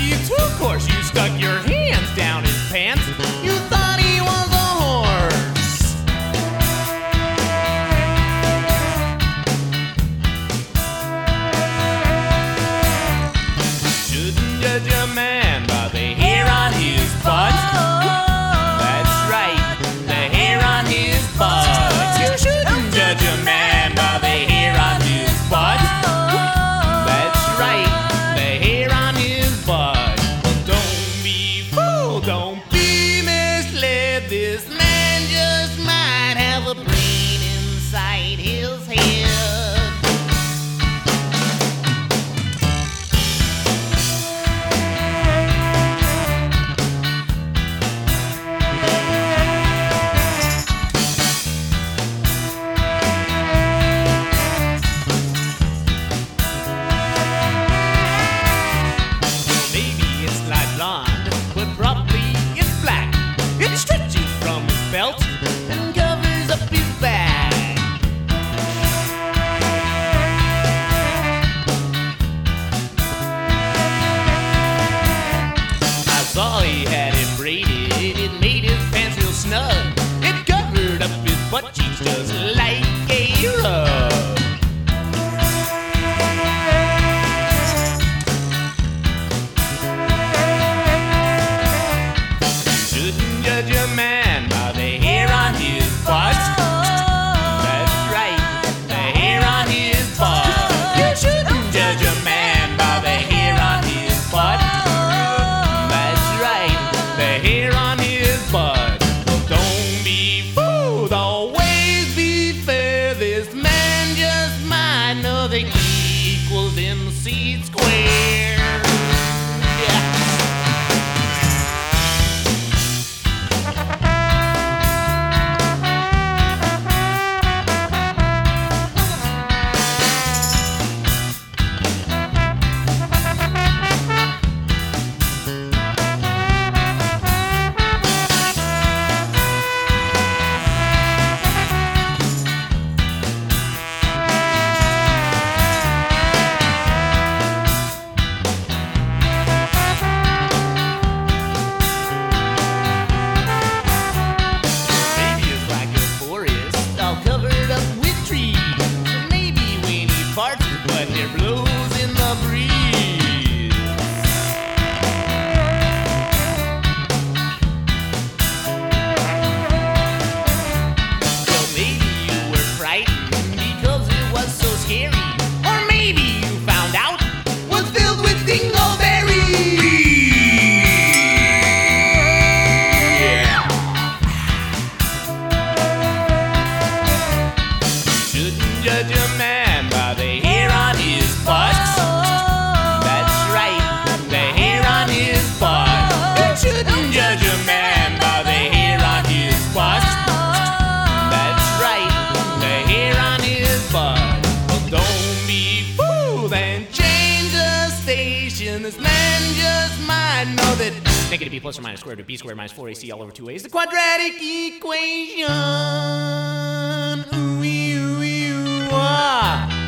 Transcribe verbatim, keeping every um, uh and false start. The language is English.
thieves. Of course, you stuck your hands down his pants. You thought he was a horse. Shouldn't judge a man by the hair on his butt. That's right, the hair on his butt. You shouldn't judge a man by the hair on his butt. That's right, the hair on his butt. Well, don't be fooled, don't be misled. This man just might have a brain inside his head. It stretches from his belt and covers up his back. I saw he had it braided, it made his pants real snug. It covered up his butt cheeks just like a rug. Judge a man by the hair on his butt. That's right, the hair on his butt. You shouldn't judge a man by the hair on his butt. That's right, the hair on his butt. Well, don't be fooled, always be fair. This man just might know the E equals M C squared. But it blows in the breeze. Well, maybe you were frightened because it was so scary. Or maybe you found out it was filled with dingleberries. Yeah. Shouldn't judge a man by the hair on his butt. That's right, the hair on his butt. You shouldn't judge a man by the hair on his butt. That's right, the hair on his butt. Well, don't be fooled and change the station. This man just might know that negative b plus or minus squared root of b squared minus four a c all over two a is the quadratic equation. Ooh, ooh, ooh, ooh, ah.